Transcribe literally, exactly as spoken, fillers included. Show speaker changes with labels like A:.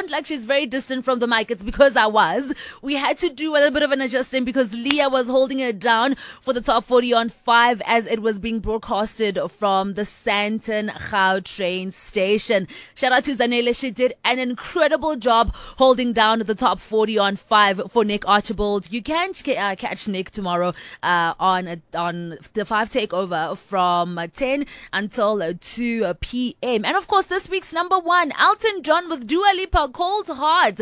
A: sound like she's very distant from the mic, it's because I was. We had to do a little bit of an adjustment because Leah was holding it down for the top forty on five as it was being broadcasted from the Sandton Gautrain station. Shout out to Zanele. She did an incredible job holding down the top forty on five for Nick Archibald. You can uh, catch Nick tomorrow uh, on on the five takeover from ten until two p.m. And of course, this week's number one, Elton John with Dua Lipa, Cold Heart.